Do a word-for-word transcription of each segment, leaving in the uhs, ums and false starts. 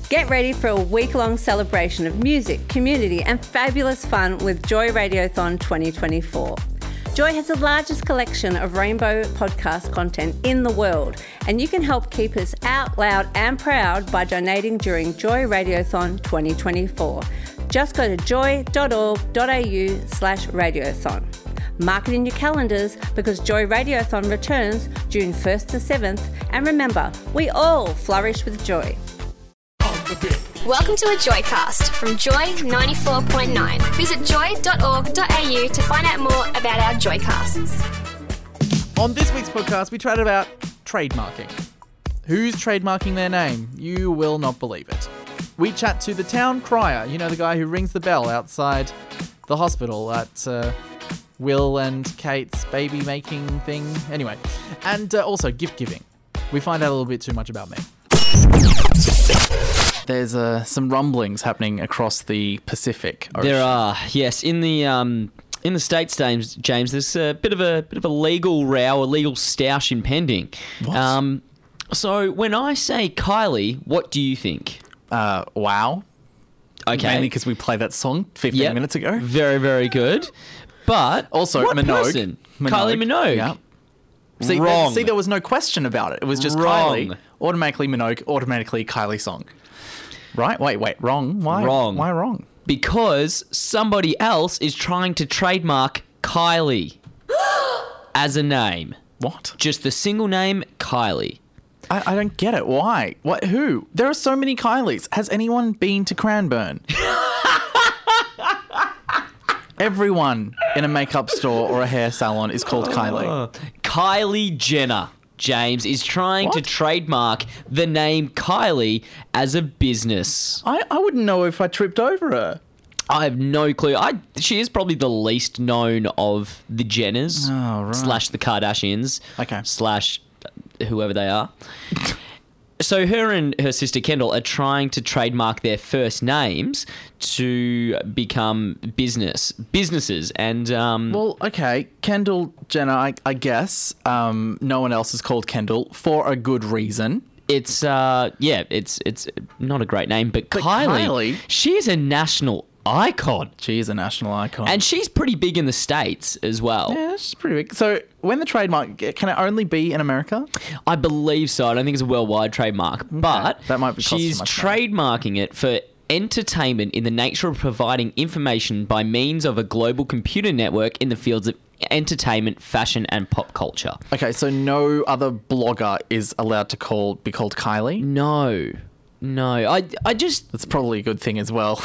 Get ready for a week-long celebration of music, community and fabulous fun with Joy Radiothon twenty twenty-four. Joy has the largest collection of rainbow podcast content in the world, and you can help keep us out loud and proud by donating during Joy Radiothon twenty twenty-four. Just go to joy.org.au slash radiothon. Mark it in your calendars because Joy Radiothon returns June first to seventh, and remember, we all flourish with joy. Welcome to a Joycast from Joy ninety-four point nine. Visit joy dot org dot a u to find out more about our Joycasts. On this week's podcast, we chatted about trademarking. Who's trademarking their name? You will not believe it. We chat to the town crier, you know, the guy who rings the bell outside the hospital at uh, Will and Kate's baby making thing. Anyway, and uh, also gift giving. We find out a little bit too much about me. There's uh, some rumblings happening across the Pacific Ocean. There are, yes. In the um, in the States, James, James, there's a bit of a bit of a legal row, a legal stoush impending. What? Um, so when I say Kylie, what do you think? Uh, wow. Okay. Mainly because we played that song fifteen Yep. minutes ago. Very, very good. But Also, what Minogue. person? Minogue. Kylie Minogue. Yeah. See, Wrong. see, there was no question about it. It was just Wrong. Kylie, automatically Minogue, automatically Kylie song. Right? Wait, wait. Wrong. Why? Wrong. Why wrong? Because somebody else is trying to trademark Kylie as a name. What? Just the single name Kylie. I, I don't get it. Why? What? Who? There are so many Kylies. Has anyone been to Cranbourne? Everyone in a makeup store or a hair salon is called Kylie. Kylie Jenner, James, is trying What? to trademark the name Kylie as a business. I, I wouldn't know if I tripped over her. I have no clue. I she is probably the least known of the Jenners Oh, right. slash the Kardashians Okay. slash whoever they are. So her and her sister Kendall are trying to trademark their first names to become business businesses, and um, Well, okay, Kendall Jenner, I, I guess. Um, no one else is called Kendall for a good reason. it's uh, yeah, it's it's not a great name, but, But Kylie, Kylie- she is a national icon, She is a national icon. and she's pretty big in the States as well. yeah, she's pretty big. So when the trademark, can it only be in America? I believe so. I don't think it's a worldwide trademark, but That might be cost she's too much money. trademarking it for entertainment in the nature of providing information by means of a global computer network in the fields of entertainment, fashion, and pop culture. Okay, so no other blogger is allowed to call be called Kylie? No, no. I, I just... That's probably a good thing as well.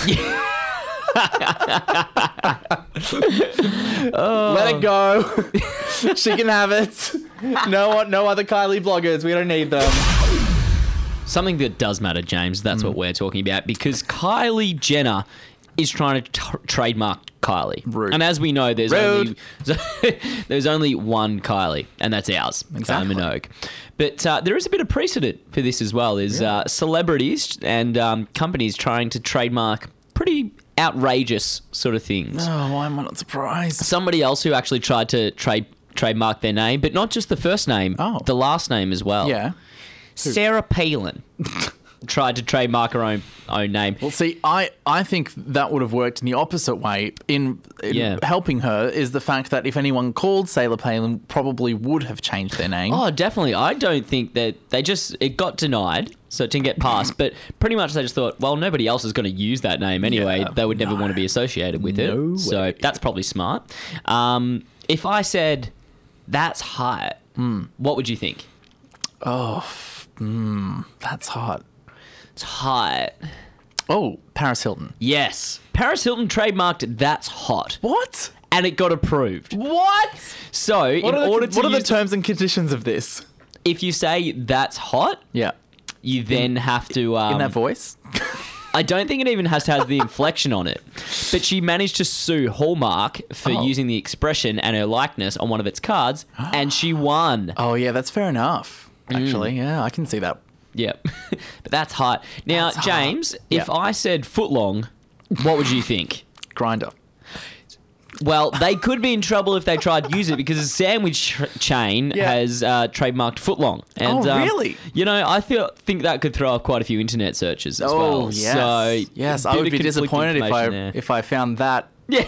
Let it go. She can have it. No one, no other Kylie bloggers. We don't need them. Something that does matter, James, that's what we're talking about, because Kylie Jenner is trying to t- trademark Kylie. Rude. And as we know, there's Rude. only there's only one Kylie, and that's ours, Exactly. Kylie Minogue. But uh, there is a bit of precedent for this as well. There's uh, celebrities and um, companies trying to trademark pretty outrageous sort of things. Oh, why am I not surprised? Somebody else who actually tried to trade trademark their name, but not just the first name, Oh. the last name as well. Yeah. Sarah Palin tried to trademark her own own name. Well, see, I, I think that would have worked in the opposite way. In, in Yeah. helping her is the fact that if anyone called Sarah Palin, probably would have changed their name. Oh, definitely. I don't think that they just it got denied, so it didn't get passed. But pretty much they just thought, well, nobody else is going to use that name anyway. Yeah, they would never no. want to be associated with it. No So way. that's probably smart. Um, if I said that's hot, Hmm. what would you think? That's hot. It's hot. Oh, Paris Hilton. Yes. Paris Hilton trademarked "That's hot," What? and it got approved. What? So, What in are, the, order to what are the use, terms and conditions of this? if you say "That's hot," Yeah. you then have to um, In that voice? I don't think it even has to have the inflection on it. But she managed to sue Hallmark for Oh. using the expression and her likeness on one of its cards, and she won. Oh, yeah, that's fair enough. Actually, yeah, I can see that. Yeah. But that's hot. Now, That's hot. James, if Yeah. I said footlong, what would you think? Grinder. Well, they could be in trouble if they tried to use it because a sandwich tr- chain Yeah. has uh, trademarked footlong. And, Oh, um, really? You know, I feel, think that could throw up quite a few internet searches as well. Oh, yes. So, yes, a I bit would of be conflicting disappointed if I information there. if I found that. Yeah.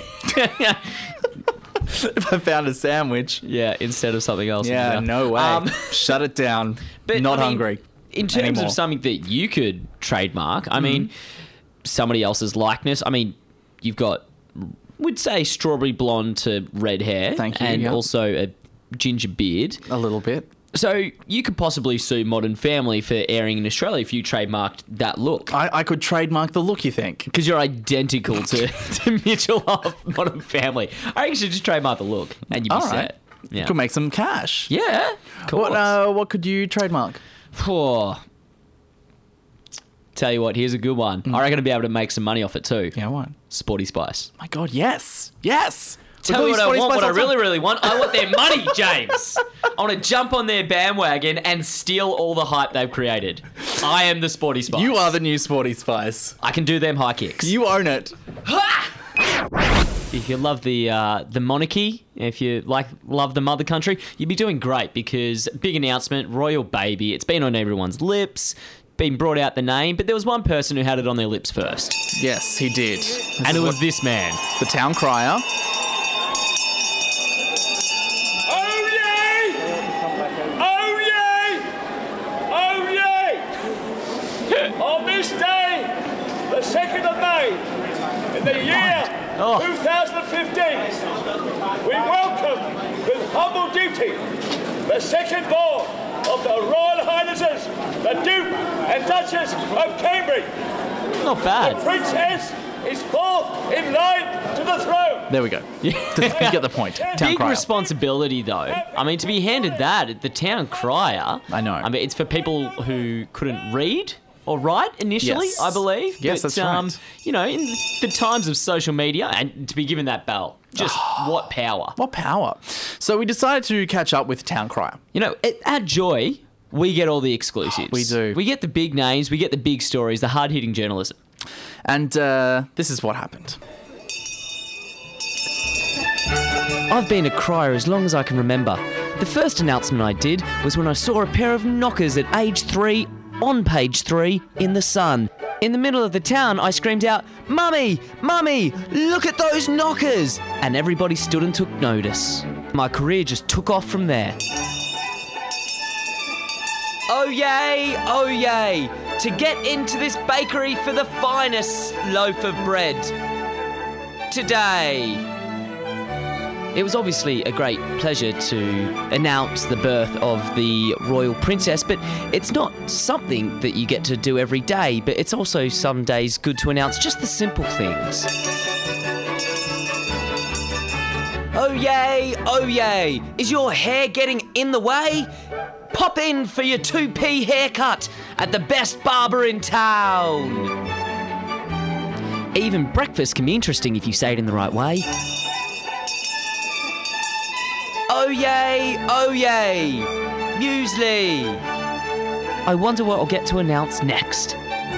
If I found a sandwich. Yeah, instead of something else. Yeah, no way. Um, Shut it down. But, Not I mean, hungry. In terms anymore. of something that you could trademark, I mean, somebody else's likeness. I mean, you've got, would say, strawberry blonde to red hair. Thank you, And yeah. also a ginger beard. A little bit. So you could possibly sue Modern Family for airing in Australia if you trademarked that look. I, I could trademark the look, you think? Because you're identical to, to Mitchell of Modern Family. I think you should just trademark the look and you'd be All right. set. Yeah. Could make some cash. Yeah. Cool. What uh, what could you trademark? Oh. Tell you what, here's a good one. I reckon I'd be able to make some money off it too. Yeah, what? Sporty Spice. My God, yes. Yes. Tell me what I want, what I really, really. really want. I want their money, James. I want to jump on their bandwagon and steal all the hype they've created. I am the Sporty Spice. You are the new Sporty Spice. I can do them high kicks. You own it. If you love the uh, the monarchy, if you like love the mother country, you'd be doing great because big announcement, royal baby. It's been on everyone's lips, been brought out the name, but there was one person who had it on their lips first, Yes, he did. This and is it was what- this man. the town crier. Oh yay! Oh yay! Oh yay! On this day, the second of May, in the year Oh. two thousand fifteen, we welcome with humble duty the second born of the Royal Highnesses, the Duke and Duchess of Cambridge. Not bad. Princess is fourth in line to the throne. There we go. You get the point. Town Big crier. responsibility, though. I mean, to be handed that at the town crier. I know. I mean, it's for people who couldn't read or write initially, Yes. I believe. Yes, but, that's um, right. You know, in the times of social media, and to be given that bell, just what power. What power. So we decided to catch up with town crier. You know, at, at Joy, we get all the exclusives. We do. We get the big names, we get the big stories, the hard-hitting journalism. And uh, this is what happened. I've been a crier as long as I can remember. The first announcement I did was when I saw a pair of knockers at age three on page three in the Sun. In the middle of the town, I screamed out, "Mummy! Mummy! Look at those knockers!" And everybody stood and took notice. My career just took off from there. Oh yay, oh yay, to get into this bakery for the finest loaf of bread. Today. It was obviously a great pleasure to announce the birth of the royal princess, but it's not something that you get to do every day, but it's also some days good to announce just the simple things. Oh yay, oh yay, is your hair getting in the way? Pop in for your two p haircut at the best barber in town. Even breakfast can be interesting if you say it in the right way. Oh yay, oh yay, muesli. I wonder what I'll get to announce next.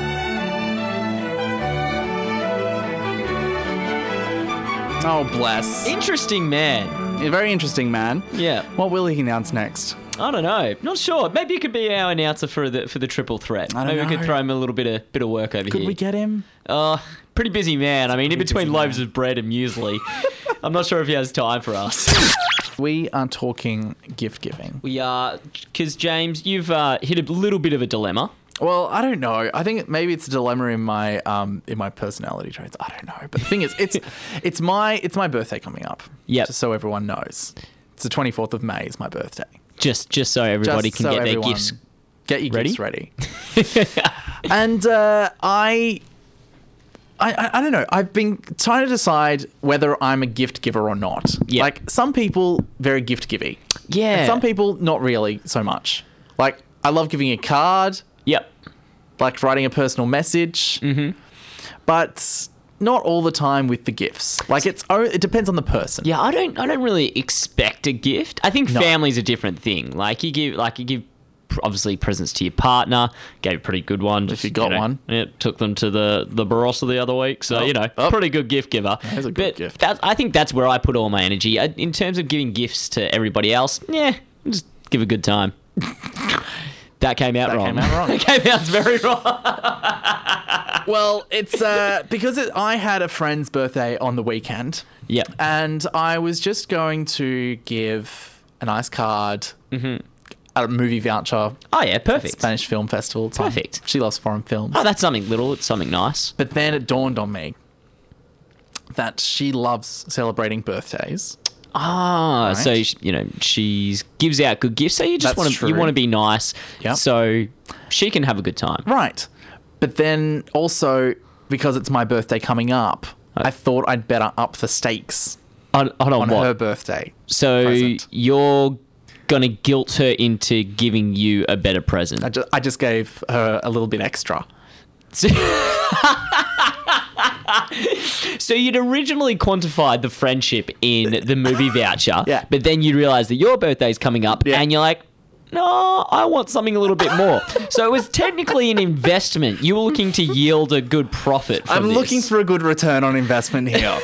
Oh, bless. Interesting man. A very interesting man. Yeah. What will he announce next? I don't know. Not sure. Maybe you could be our announcer for the for the triple threat. I don't Maybe we know. could throw him a little bit of bit of work over Could here. we get him? Uh, pretty busy man. I mean, in pretty between busy loaves man. of bread and muesli. I'm not sure if he has time for us. We are talking gift giving. We are, because James, you've uh, hit a little bit of a dilemma. Well, I don't know. I think maybe it's a dilemma in my um in my personality traits. I don't know. But the thing is, it's it's my it's my birthday coming up. Yep. Just so everyone knows, it's the twenty-fourth of May is my birthday. Just just so everybody Just can so get everyone- their gifts. Get your ready? gifts ready. And uh, I, I, I, I don't know. I've been trying to decide whether I'm a gift giver or not. Yeah. Like some people, very gift givey. Yeah. And some people, not really so much. Like I love giving a card, Yep. like writing a personal message, mm-hmm. but not all the time with the gifts. Like it's oh, it depends on the person. Yeah, I don't I don't really expect a gift. I think No. family's a different thing. Like you give like you give pr- obviously presents to your partner. Gave a pretty good one. If you got know, one. Yeah, took them to the, the Barossa the other week. So, Oh. you know, Oh. pretty good gift giver. That is a good but gift. That, I think that's where I put all my energy. I, in terms of giving gifts to everybody else, yeah, just give a good time. That came out That wrong. came out wrong. That came out very wrong. Well, it's uh, because it, I had a friend's birthday on the weekend. Yeah. And I was just going to give a nice card, Mm-hmm. a movie voucher, Oh, yeah, perfect. Spanish Film Festival. Time. Perfect. She loves foreign films. Oh, that's something little. It's something nice. But then it dawned on me that she loves celebrating birthdays. Ah, Right. so sh- you know she gives out good gifts. So you just That's want to you true. want to be nice, Yep. so she can have a good time. Right. But then also, because it's my birthday coming up, I thought I'd better up the stakes On, hold on, on what? her birthday. so present. you're gonna guilt her into giving you a better present. I just, I just gave her a little bit extra. So, so you'd originally quantified the friendship in the movie voucher, Yeah. but then you realise that your birthday's coming up, Yeah. and you're like, no, I want something a little bit more. So it was technically an investment. You were looking to yield a good profit from I'm this. looking for a good return on investment here.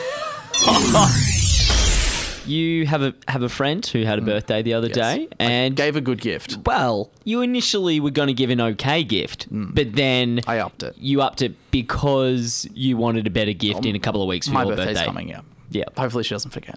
You have a have a friend who had a birthday the other Mm. Yes. day, and Gave a good gift. well, you initially were going to give an okay gift, but then Mm. I upped it. you upped it because you wanted a better gift in a couple of weeks for My your birthday's birthday. coming, yeah. Yeah. Hopefully she doesn't forget.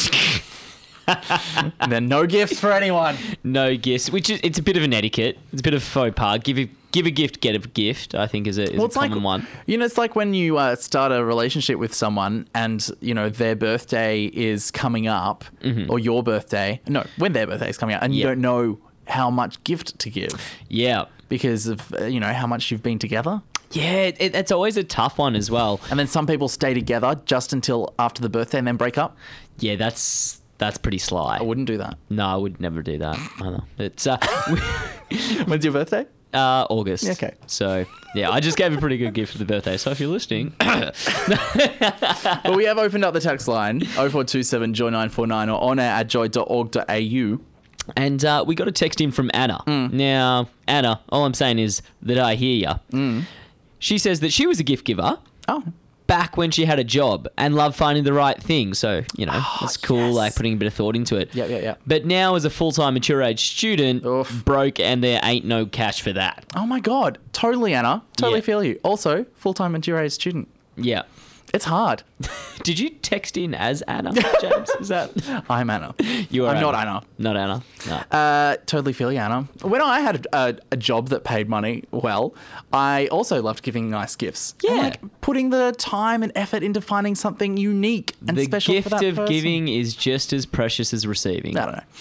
And then no gifts for anyone. No gifts, which is it's a bit of an etiquette. It's a bit of faux pas. Give a give a gift, get a gift. I think is a, is Well, a it's common like one. you know, it's like when you uh, start a relationship with someone, and you know their birthday is coming up, or your birthday. No, when their birthday is coming up, and you Yeah. don't know how much gift to give Yeah, because of uh, you know how much you've been together. yeah. It, it's always a tough one as well. And then some people stay together just until after the birthday and then break up. Yeah, that's that's pretty sly. I wouldn't do that. No, I would never do that either. It's uh, When's your birthday? uh, August. Yeah, okay. So yeah, I just gave a pretty good gift for the birthday. So if you're listening, Well, we have opened up the text line oh four two seven joy nine four nine or on air at joy dot org dot a u. and uh, we got a text in from Anna. Mm. Now, Anna, all I'm saying is that I hear ya. Mm. She says that she was a gift giver Oh, back when she had a job and loved finding the right thing. So, you know, it's cool, yes. like putting a bit of thought into it. Yeah, yeah, yeah. But now as a full-time mature age student, Oof. broke and there ain't no cash for that. oh my God. Totally, Anna. Totally Yeah. feel you. Also, full-time mature age student. Yeah. It's hard. Did you text in as Anna, James? Is that... I'm Anna. You are I'm not Anna. Not Anna. No. Uh, totally feel you, Anna. When I had a, a job that paid money well, I also loved giving nice gifts. And, Yeah. like putting the time and effort into finding something unique and The special gift for that of person. giving is just as precious as receiving. I don't know.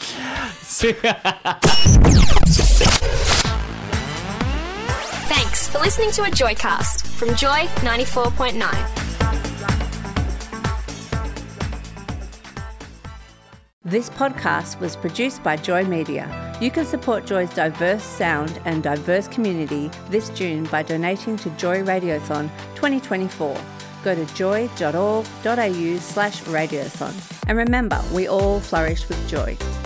Thanks for listening to a Joycast from Joy ninety-four point nine. This podcast was produced by Joy Media. You can support Joy's diverse sound and diverse community this June by donating to Joy Radiothon twenty twenty-four. Go to joy dot org dot a u slash radiothon. And remember, we all flourish with joy.